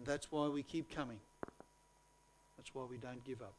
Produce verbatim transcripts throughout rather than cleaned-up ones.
that's why we keep coming. That's why we don't give up.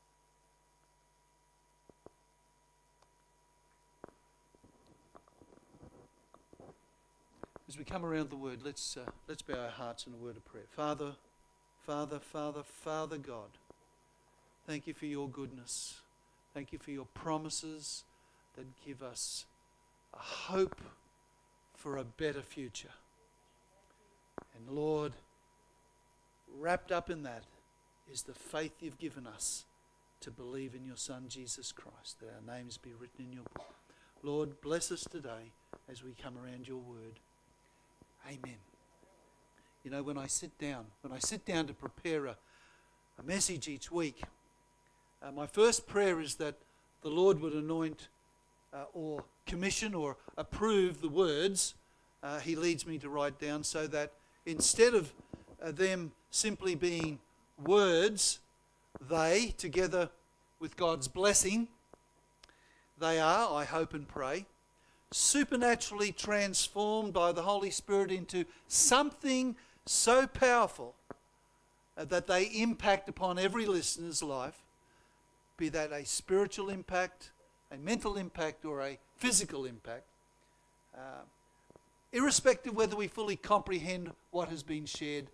As we come around the word, let's uh, let's bow our hearts in a word of prayer. Father, Father, Father, Father God, thank you for your goodness. Thank you for your promises that give us a hope for a better future. And Lord, wrapped up in that is the faith you've given us to believe in your Son, Jesus Christ, that our names be written in your book. Lord, bless us today as we come around your word. Amen. You know, when I sit down, when I sit down to prepare a, a message each week, uh, my first prayer is that the Lord would anoint uh, or commission or approve the words uh, he leads me to write down, so that instead of uh, them simply being words, they, together with God's blessing, they are, I hope and pray, supernaturally transformed by the Holy Spirit into something so powerful uh, that they impact upon every listener's life, be that a spiritual impact, a mental impact, or a physical impact, uh, irrespective whether we fully comprehend what has been shared.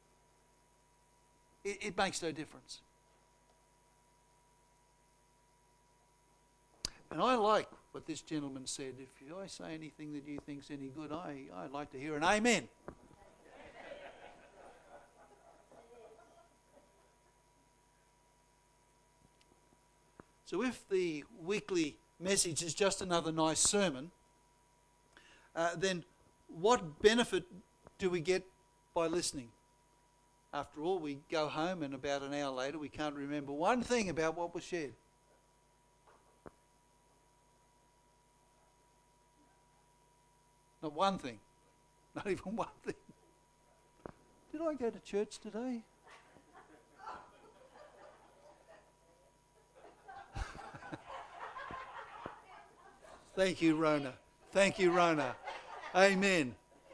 It, it makes no difference. And I like what this gentleman said. If I say anything that you think's any good, I, I'd like to hear an amen. So if the weekly message is just another nice sermon, uh, then what benefit do we get by listening? After all, we go home and about an hour later we can't remember one thing about what was shared. Not one thing. Not even one thing. Did I go to church today? Thank you, Rona. Thank you, Rona. Amen.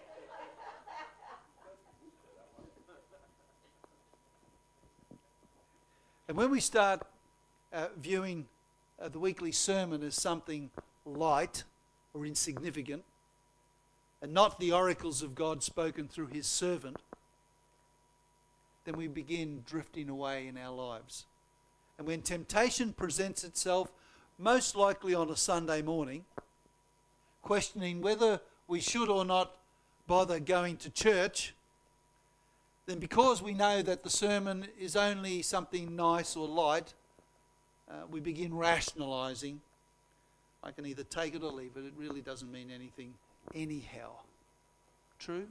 And when we start uh, viewing uh, the weekly sermon as something light or insignificant, and not the oracles of God spoken through his servant, then we begin drifting away in our lives. And when temptation presents itself, most likely on a Sunday morning, questioning whether we should or not bother going to church, then because we know that the sermon is only something nice or light, uh, we begin rationalising. I can either take it or leave it. It really doesn't mean anything anyhow. True?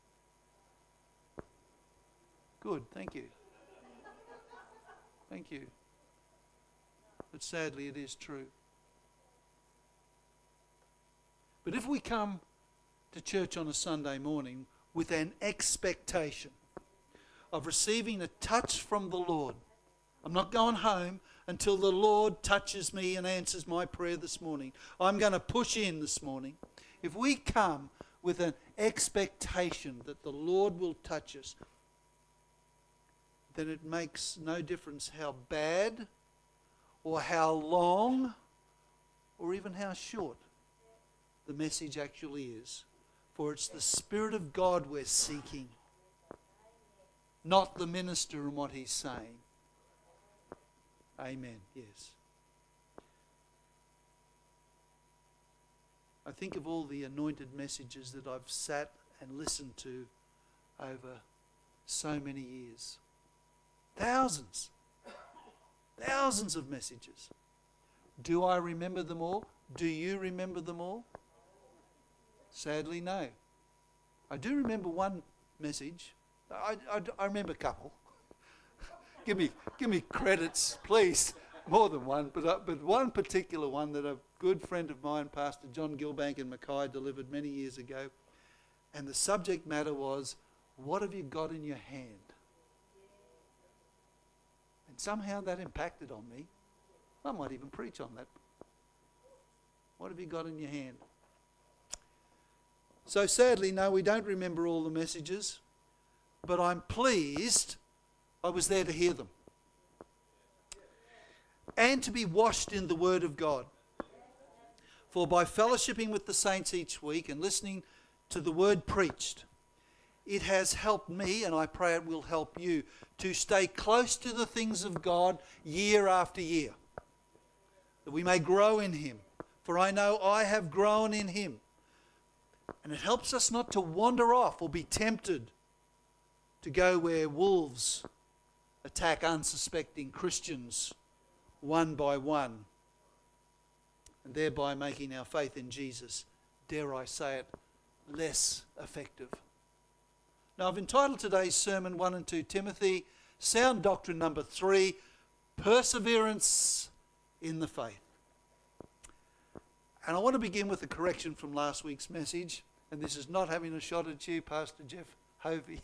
Good, thank you. Thank you. But sadly, it is true. But if we come to church on a Sunday morning with an expectation of receiving a touch from the Lord, I'm not going home until the Lord touches me and answers my prayer this morning. I'm going to push in this morning. If we come with an expectation that the Lord will touch us, then it makes no difference how bad or how long or even how short the message actually is. For it's the Spirit of God we're seeking, not the minister and what he's saying. Amen. Yes. I think of all the anointed messages that I've sat and listened to over so many years. Thousands. Thousands of messages. Do I remember them all? Do you remember them all? Sadly, no. I do remember one message. I, I, I remember a couple. give me give me credits, please. More than one, but uh, but one particular one that a good friend of mine, Pastor John Gilbank in Mackay, delivered many years ago. And the subject matter was, what have you got in your hand? And somehow that impacted on me. I might even preach on that. What have you got in your hand? So sadly, no, we don't remember all the messages. but I'm pleased I was there to hear them. And to be washed in the Word of God. For by fellowshipping with the saints each week and listening to the Word preached, it has helped me, and I pray it will help you, to stay close to the things of God year after year, that we may grow in Him. For I know I have grown in Him. And it helps us not to wander off or be tempted to go where wolves attack unsuspecting Christians one by one, and thereby making our faith in Jesus, dare I say it, less effective. Now, I've entitled today's sermon, one and two Timothy, Sound Doctrine number three, Perseverance in the Faith. And I want to begin with a correction from last week's message, and this is not having a shot at you, Pastor Jeff Hovey.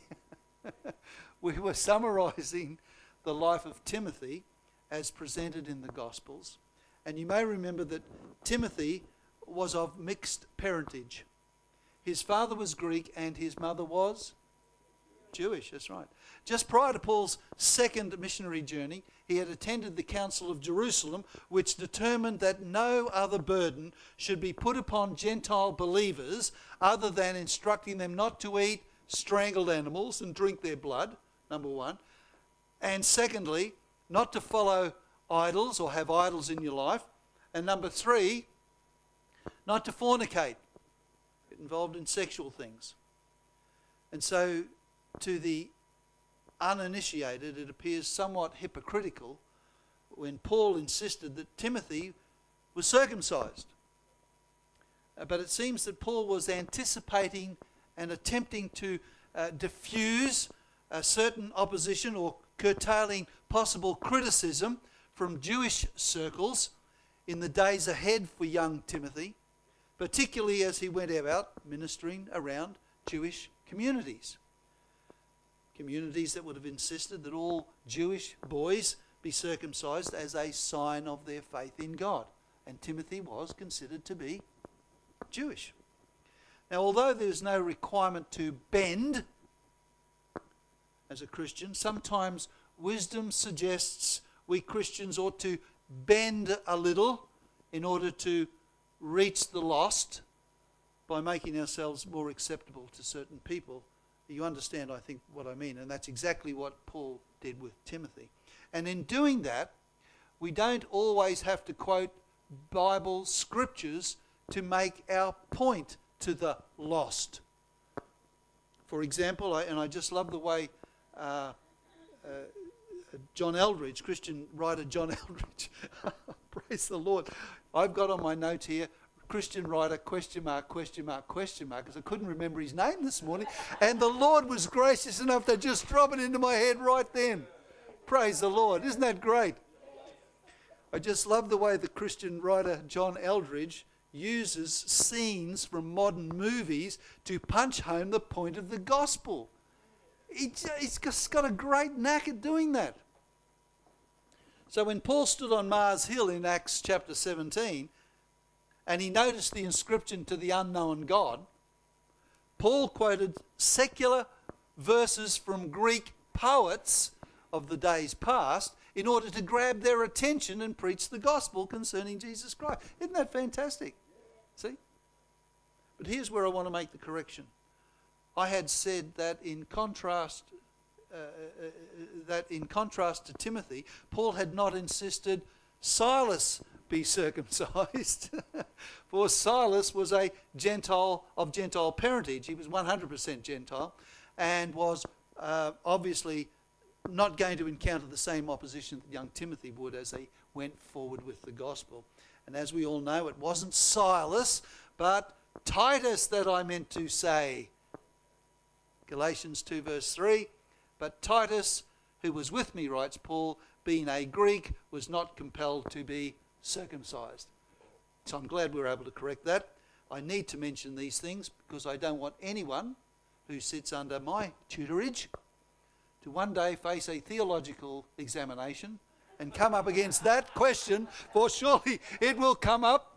We were summarising the life of Timothy as presented in the Gospels. And you may remember that Timothy was of mixed parentage. His father was Greek and his mother was Jewish, that's right. Just prior to Paul's second missionary journey, he had attended the Council of Jerusalem, which determined that no other burden should be put upon Gentile believers other than instructing them not to eat strangled animals and drink their blood, number one. And secondly, not to follow idols or have idols in your life. And number three, not to fornicate, get involved in sexual things. And so to the uninitiated, it appears somewhat hypocritical when Paul insisted that Timothy was circumcised. Uh, but it seems that Paul was anticipating and attempting to uh, diffuse a certain opposition or curtailing possible criticism from Jewish circles in the days ahead for young Timothy, particularly as he went about ministering around Jewish communities. Communities that would have insisted that all Jewish boys be circumcised as a sign of their faith in God. And Timothy was considered to be Jewish. Now, although there's no requirement to bend as a Christian, sometimes wisdom suggests we Christians ought to bend a little in order to reach the lost by making ourselves more acceptable to certain people. You understand, I think, what I mean, and that's exactly what Paul did with Timothy. And in doing that, we don't always have to quote Bible scriptures to make our point to the lost. For example, I, and I just love the way uh, uh, John Eldridge, Christian writer John Eldridge, praise the Lord. I've got on my note here, Christian writer, question mark, question mark, question mark, because I couldn't remember his name this morning. And the Lord was gracious enough to just drop it into my head right then. Praise the Lord. Isn't that great? I just love the way the Christian writer John Eldridge uses scenes from modern movies to punch home the point of the gospel. He's just got a great knack at doing that. So when Paul stood on Mars Hill in Acts chapter seventeen, and he noticed the inscription to the unknown God, Paul quoted secular verses from Greek poets of the days past in order to grab their attention and preach the gospel concerning Jesus Christ. Isn't that fantastic? See? But here's where I want to make the correction. I had said that in contrast uh, uh, that in contrast to Timothy, Paul had not insisted Silas be circumcised. For Silas was a Gentile of Gentile parentage. He was one hundred percent Gentile and was uh, obviously not going to encounter the same opposition that young Timothy would as they went forward with the gospel. And as we all know, it wasn't Silas, but Titus that I meant to say. Galatians two verse three, but Titus, who was with me, writes Paul, being a Greek, was not compelled to be circumcised. So I'm glad we were able to correct that. I need to mention these things because I don't want anyone who sits under my tutorage to one day face a theological examination and come up against that question, for surely it will come up.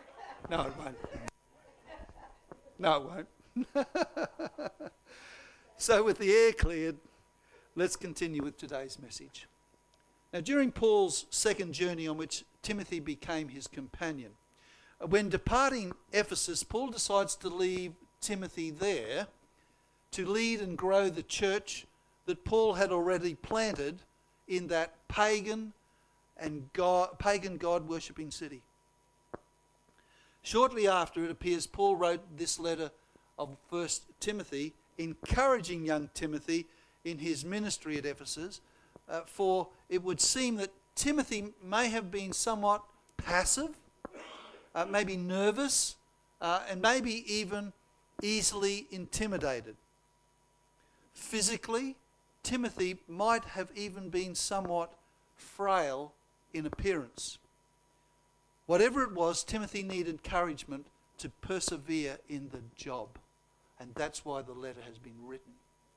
No, it won't. No, it won't. So with the air cleared, let's continue with today's message. Now, during Paul's second journey on which Timothy became his companion, when departing Ephesus, Paul decides to leave Timothy there to lead and grow the church that Paul had already planted in that pagan and God, pagan God-worshipping city. Shortly after, it appears Paul wrote this letter of First Timothy, encouraging young Timothy in his ministry at Ephesus, uh, for it would seem that Timothy may have been somewhat passive, uh, maybe nervous, uh, and maybe even easily intimidated. Physically, Timothy might have even been somewhat frail in appearance. Whatever it was, Timothy needed encouragement to persevere in the job. And that's why the letter has been written.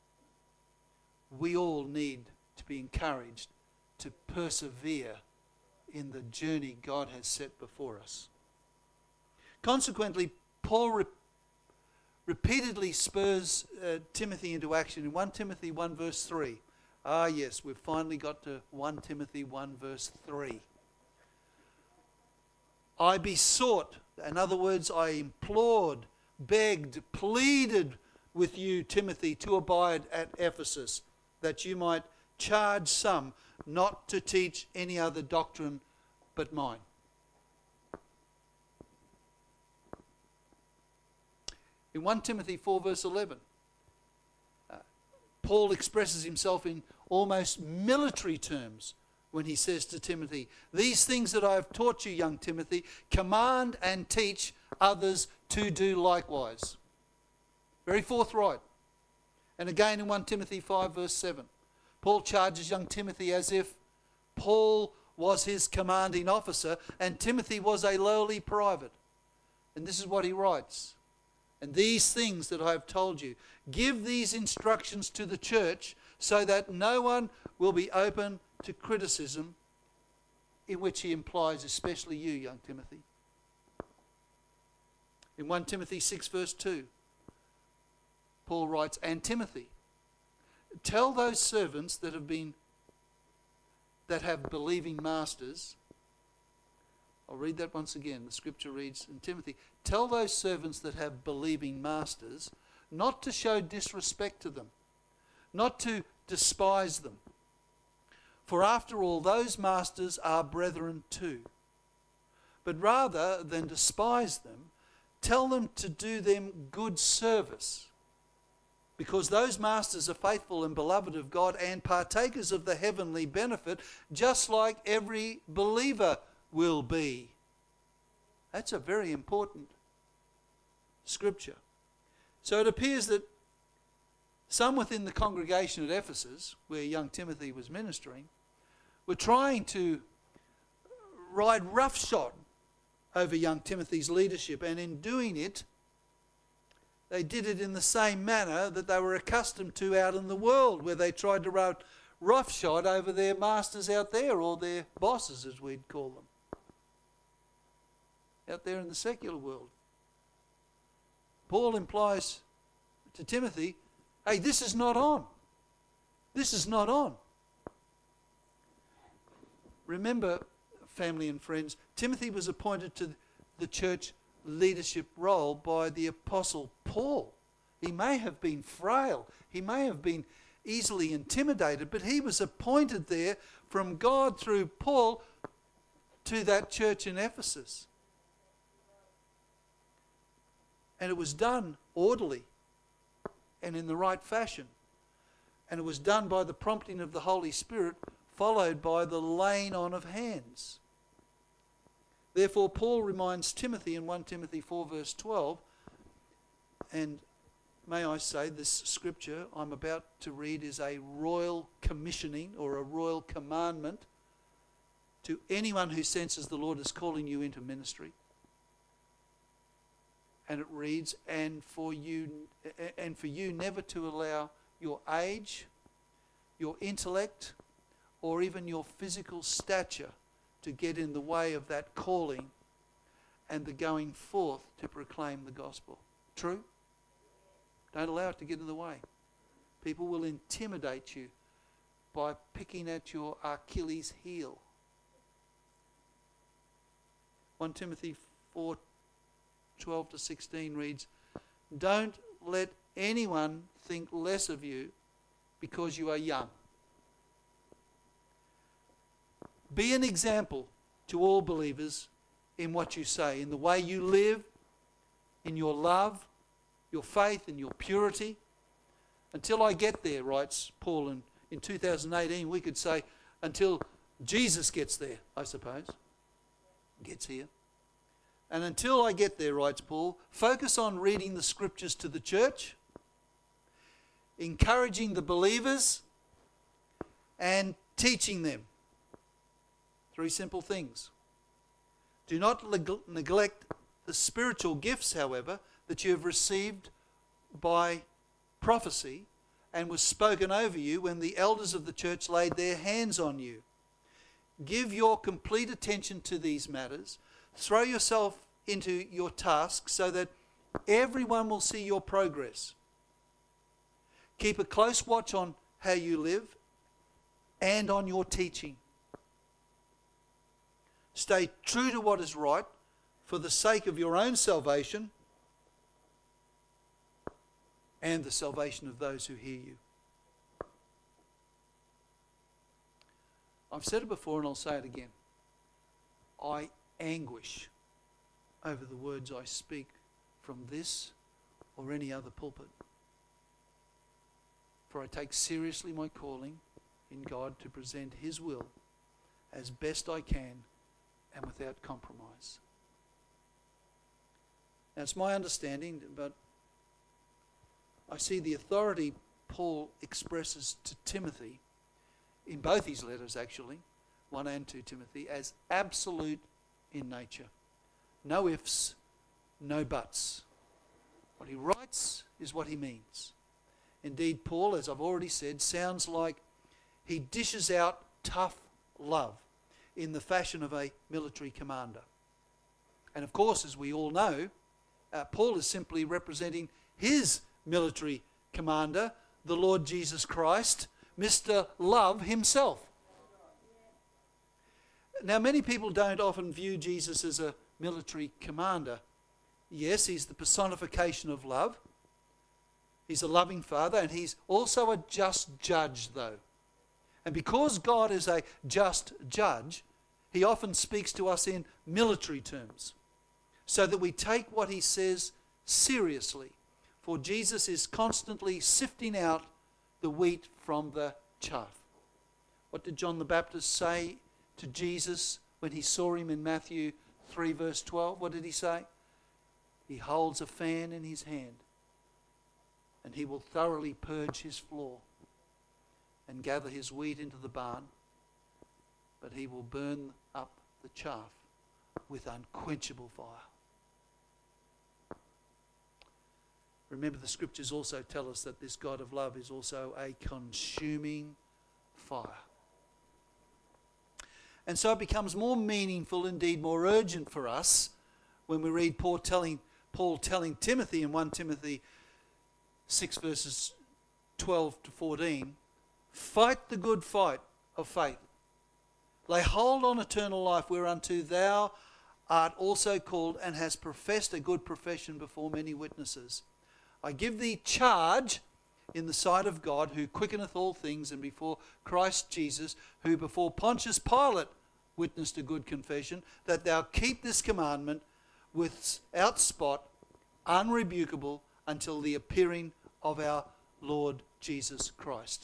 We all need to be encouraged to persevere in the journey God has set before us. Consequently, Paul re- repeatedly spurs uh, Timothy into action. In First Timothy one verse three. Ah yes, we've finally got to First Timothy one verse three. I besought, in other words, I implored, begged, pleaded with you, Timothy, to abide at Ephesus, that you might charge some not to teach any other doctrine but mine. In First Timothy four verse eleven, uh, Paul expresses himself in almost military terms when he says to Timothy, these things that I have taught you, young Timothy, command and teach others to do likewise. Very forthright. And again in First Timothy five verse seven, Paul charges young Timothy as if Paul was his commanding officer and Timothy was a lowly private. And this is what he writes. And these things that I have told you, give these instructions to the church so that no one will be open to criticism, in which he implies especially you, young Timothy. In First Timothy six verse two, Paul writes, and Timothy, tell those servants that have been that have believing masters. I'll read that once again. The scripture reads, and Timothy, tell those servants that have believing masters not to show disrespect to them, not to despise them. For after all, those masters are brethren too. But rather than despise them, tell them to do them good service, because those masters are faithful and beloved of God and partakers of the heavenly benefit, just like every believer will be. That's a very important scripture. So it appears that some within the congregation at Ephesus, where young Timothy was ministering, were trying to ride roughshod over young Timothy's leadership, and in doing it, they did it in the same manner that they were accustomed to out in the world, where they tried to ride roughshod over their masters out there, or their bosses as we'd call them, out there in the secular world. Paul implies to Timothy, hey, this is not on. This is not on. Remember, family and friends, Timothy was appointed to the church leadership role by the Apostle Paul. He may have been frail. He may have been easily intimidated, but he was appointed there from God through Paul to that church in Ephesus. And it was done orderly and in the right fashion. And it was done by the prompting of the Holy Spirit, followed by the laying on of hands. Therefore, Paul reminds Timothy in First Timothy four verse twelve, and may I say this scripture I'm about to read is a royal commissioning or a royal commandment to anyone who senses the Lord is calling you into ministry. And it reads, and for you and for you never to allow your age, your intellect, or even your physical stature to get in the way of that calling and the going forth to proclaim the gospel. True? Don't allow it to get in the way. People will intimidate you by picking at your Achilles heel. First Timothy four, twelve to sixteen reads, "Don't let anyone think less of you because you are young. Be an example to all believers in what you say, in the way you live, in your love, your faith, and your purity. Until I get there," writes Paul, and in two thousand eighteen we could say until Jesus gets there, I suppose, gets here. "And until I get there," writes Paul, "focus on reading the scriptures to the church, encouraging the believers, and teaching them." Three simple things. "Do not neg- neglect the spiritual gifts, however, that you have received by prophecy and was spoken over you when the elders of the church laid their hands on you. Give your complete attention to these matters. Throw yourself into your task so that everyone will see your progress. Keep a close watch on how you live and on your teaching. Stay true to what is right for the sake of your own salvation and the salvation of those who hear you." I've said it before and I'll say it again. I anguish over the words I speak from this or any other pulpit. For I take seriously my calling in God to present His will as best I can and without compromise. Now, it's my understanding, but I see the authority Paul expresses to Timothy, in both his letters actually, one and two Timothy, as absolute in nature. No ifs, no buts. What he writes is what he means. Indeed, Paul, as I've already said, sounds like he dishes out tough love in the fashion of a military commander. And of course, as we all know, uh, Paul is simply representing his military commander, the Lord Jesus Christ, Mister Love himself. Now, many people don't often view Jesus as a military commander. Yes, he's the personification of love. He's a loving father, and he's also a just judge, though. And because God is a just judge, he often speaks to us in military terms, so that we take what he says seriously. For Jesus is constantly sifting out the wheat from the chaff. What did John the Baptist say to Jesus when he saw him in Matthew three verse twelve? What did he say? He holds a fan in his hand, and he will thoroughly purge his floor and gather his wheat into the barn, but he will burn up the chaff with unquenchable fire. Remember, the scriptures also tell us that this God of love is also a consuming fire. And so it becomes more meaningful, indeed more urgent for us, when we read Paul telling, Paul telling Timothy in First Timothy six verses twelve to fourteen, "Fight the good fight of faith. Lay hold on eternal life, whereunto thou art also called, and hast professed a good profession before many witnesses. I give thee charge in the sight of God, who quickeneth all things, and before Christ Jesus, who before Pontius Pilate witnessed a good confession, that thou keep this commandment without spot, unrebukable, until the appearing of our Lord Jesus Christ."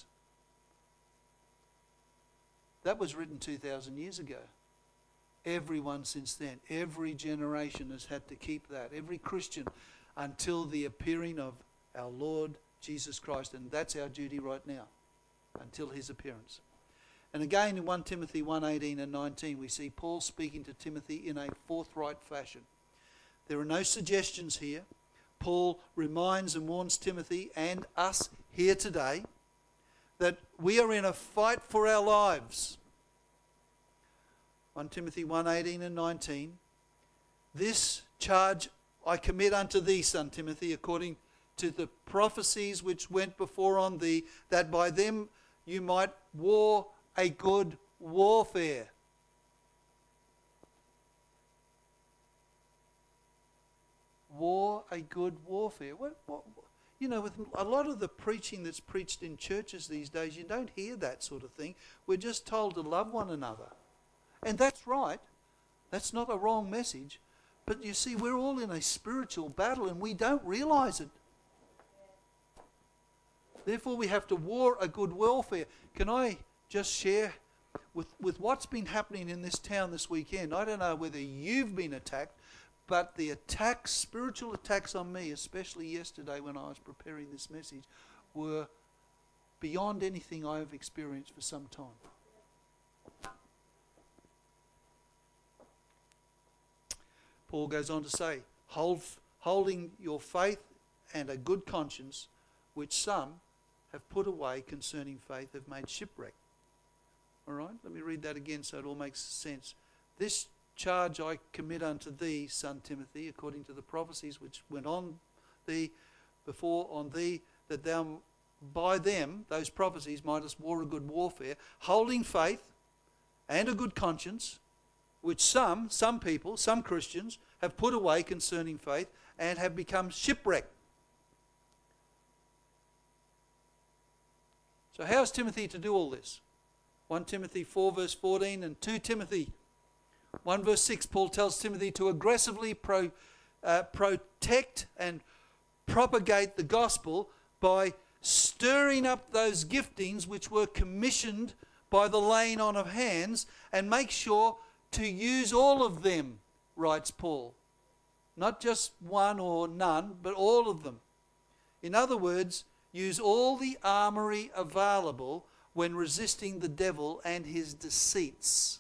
That was written two thousand years ago. Everyone since then, every generation has had to keep that. Every Christian, until the appearing of our Lord Jesus Christ. And that's our duty right now, until his appearance. And again in First Timothy one eighteen and nineteen, we see Paul speaking to Timothy in a forthright fashion. There are no suggestions here. Paul reminds and warns Timothy and us here today that we are in a fight for our lives. First Timothy one eighteen and nineteen, "This charge I commit unto thee, son Timothy, according to the prophecies which went before on thee, that by them you might war a good warfare. War a good warfare. What, what, you know, with a lot of the preaching that's preached in churches these days, you don't hear that sort of thing. We're just told to love one another. And that's right. That's not a wrong message. But you see, we're all in a spiritual battle and we don't realise it. Therefore, we have to war a good warfare. Can I just share with, with what's been happening in this town this weekend? I don't know whether you've been attacked, but the attacks, spiritual attacks on me, especially yesterday when I was preparing this message, were beyond anything I have experienced for some time. Paul goes on to say, Hold, holding your faith and a good conscience, which some have put away concerning faith, have made shipwreck. All right, let me read that again so it all makes sense. This charge I commit unto thee, son Timothy, according to the prophecies which went on thee before on thee, that thou by them, those prophecies, mightest war a good warfare, holding faith and a good conscience, which some, some people, some Christians, have put away concerning faith and have become shipwrecked. So how is Timothy to do all this? First Timothy four verse fourteen and Second Timothy one verse six, Paul tells Timothy to aggressively pro, uh, protect and propagate the gospel by stirring up those giftings which were commissioned by the laying on of hands, and make sure to use all of them, writes Paul. Not just one or none, but all of them. In other words, use all the armory available when resisting the devil and his deceits.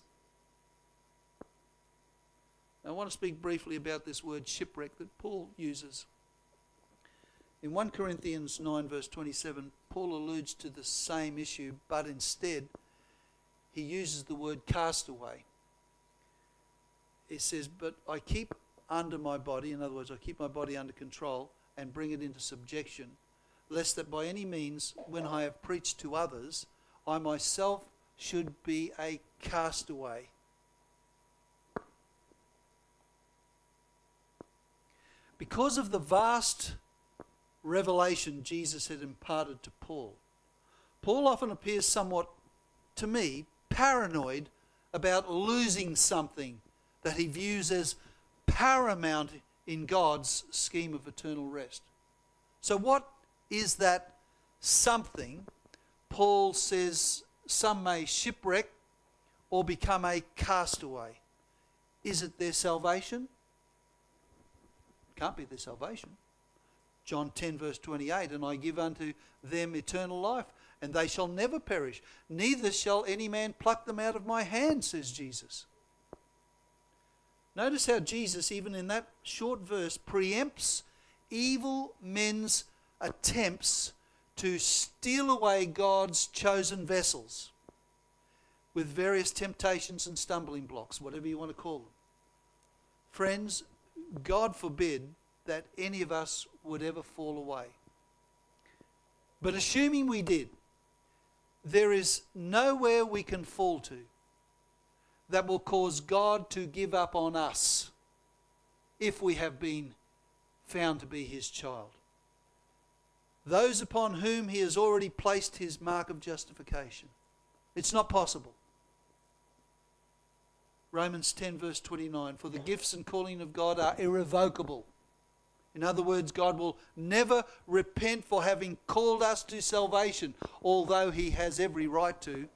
Now, I want to speak briefly about this word shipwreck that Paul uses. In First Corinthians nine verse twenty-seven, Paul alludes to the same issue, but instead he uses the word castaway. He says, but I keep under my body, in other words, I keep my body under control and bring it into subjection, lest that by any means, when I have preached to others, I myself should be a castaway. Because of the vast revelation Jesus had imparted to Paul, Paul often appears somewhat, to me, paranoid about losing something that he views as paramount in God's scheme of eternal rest. So what is that something Paul says some may shipwreck or become a castaway? Is it their salvation? Can't be their salvation. John ten verse twenty-eight, and I give unto them eternal life, and they shall never perish, neither shall any man pluck them out of my hand, says Jesus. Notice how Jesus, even in that short verse, preempts evil men's attempts to steal away God's chosen vessels with various temptations and stumbling blocks, whatever you want to call them. Friends, God forbid that any of us would ever fall away. But assuming we did, there is nowhere we can fall to that will cause God to give up on us if we have been found to be his child. Those upon whom he has already placed his mark of justification. It's not possible. Romans ten verse twenty-nine, for the gifts and calling of God are irrevocable. In other words, God will never repent for having called us to salvation, although he has every right to.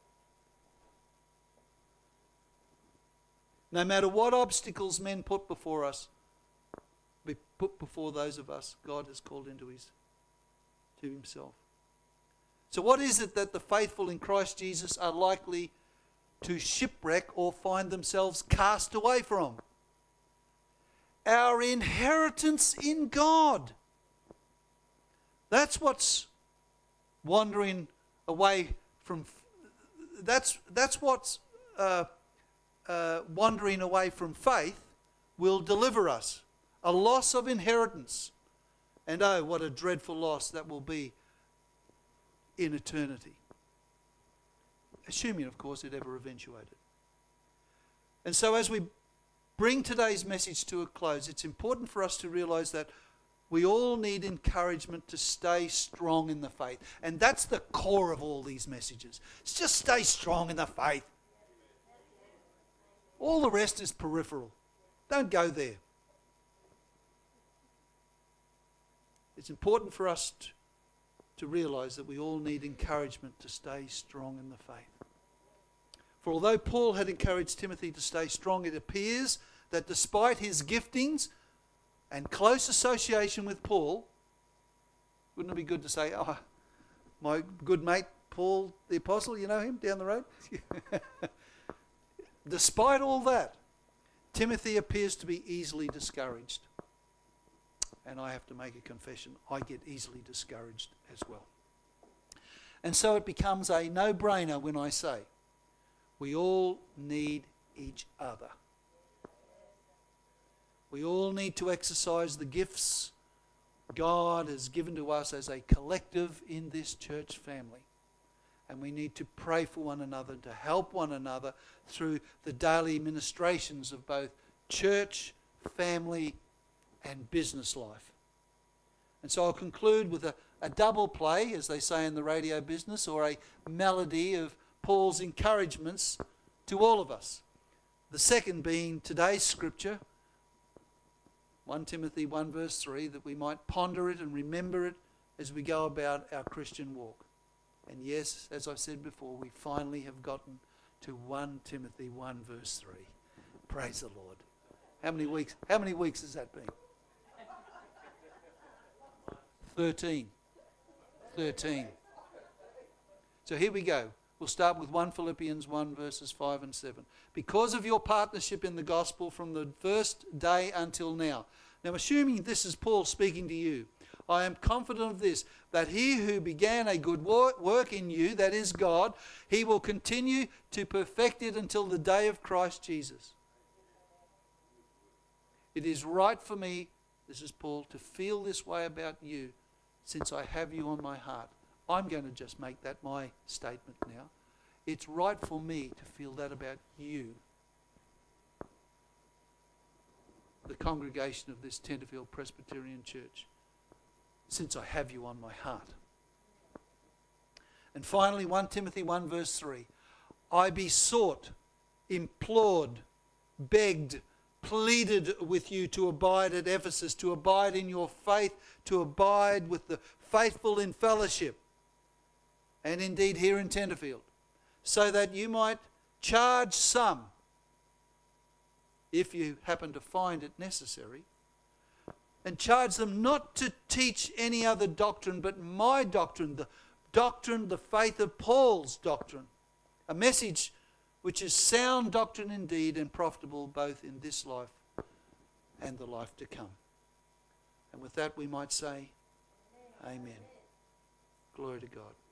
No matter what obstacles men put before us, be put before those of us God has called into his, to himself. So what is it that the faithful in Christ Jesus are likely to shipwreck or find themselves cast away from? Our inheritance in God. That's what's wandering away from, that's, that's what's uh, uh, wandering away from faith will deliver us. A loss of inheritance. And oh, what a dreadful loss that will be in eternity. Assuming, of course, it ever eventuated. And so as we bring today's message to a close, it's important for us to realize that we all need encouragement to stay strong in the faith. And that's the core of all these messages. It's just stay strong in the faith. All the rest is peripheral. Don't go there. It's important for us to, to realize that we all need encouragement to stay strong in the faith. For although Paul had encouraged Timothy to stay strong, it appears that despite his giftings and close association with Paul, wouldn't it be good to say, oh, my good mate Paul the Apostle, you know him down the road? Despite all that, Timothy appears to be easily discouraged. And I have to make a confession, I get easily discouraged as well. And so it becomes a no-brainer when I say, we all need each other. We all need to exercise the gifts God has given to us as a collective in this church family. And we need to pray for one another, to help one another through the daily ministrations of both church, family, and business life. And so I'll conclude with a, a double play, as they say in the radio business, or a melody of Paul's encouragements to all of us. The second being today's scripture, First Timothy one verse three, that we might ponder it and remember it as we go about our Christian walk. And yes, as I've said before, we finally have gotten to First Timothy one verse three. Praise the Lord. How many weeks, how many weeks has that been? Thirteen. Thirteen. So here we go. We'll start with First Philippians one verses five and seven. Because of your partnership in the gospel from the first day until now. Now, assuming this is Paul speaking to you, I am confident of this, that he who began a good work in you, that is God, he will continue to perfect it until the day of Christ Jesus. It is right for me, this is Paul, to feel this way about you, since I have you on my heart. I'm going to just make that my statement now. It's right for me to feel that about you, the congregation of this Tenterfield Presbyterian Church, since I have you on my heart. And finally, First Timothy one verse three. I besought, implored, begged, pleaded with you to abide at Ephesus, to abide in your faith, to abide with the faithful in fellowship, and indeed here in Tenterfield, so that you might charge some, if you happen to find it necessary, and charge them not to teach any other doctrine but my doctrine, the doctrine, the faith of Paul's doctrine, a message which is sound doctrine indeed and profitable both in this life and the life to come. And with that we might say, Amen. Glory to God.